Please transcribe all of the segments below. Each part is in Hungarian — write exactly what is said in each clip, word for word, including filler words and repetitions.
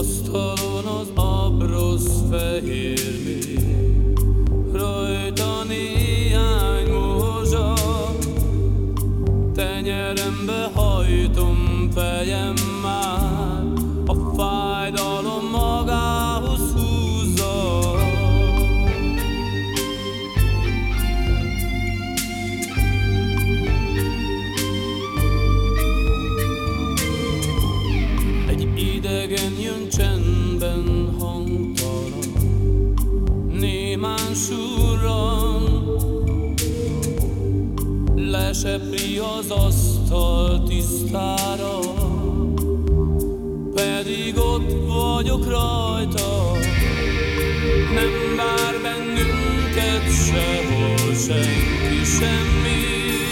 asztalon az abrosz fehér méh, rajta néhány morzsa, tenyerembe hajtom fejemmel, a fájdalom magához húzza. Egy idegen jön csendben, hangtalan, némán surran, lesepri az asztal tisztára, pedig ott vagyok rajta. Nem vár bennünket sehol senki, semmi.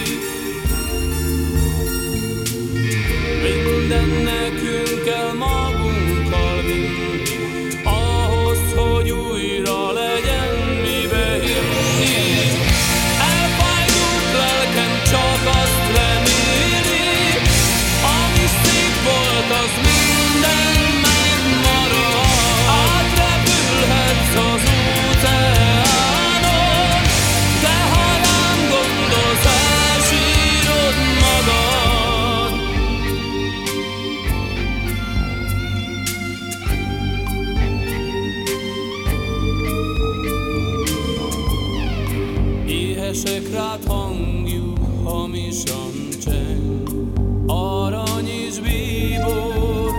Minden nekünk kell magunkkal vinni, ahhoz, hogy újra legyen mibe hinni. Elfájdult lelkem csak azt reméli, ami szép volt, az minden megmarad. Átrepülhetsz az óceánon, de ha rám gondolsz, elsírod magad. Éhesek rád hangjuk, hamisan cseng, arany és bíbor.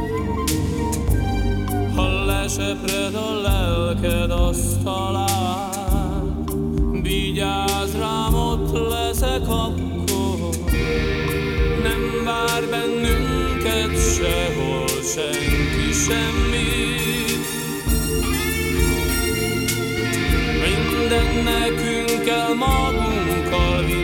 Ha lesepred a lelked asztalán, vigyázz rám, ott leszek akkor. Nem vár bennünket sehol senki, semmi. Minden nekünk kell magunkkal vinni,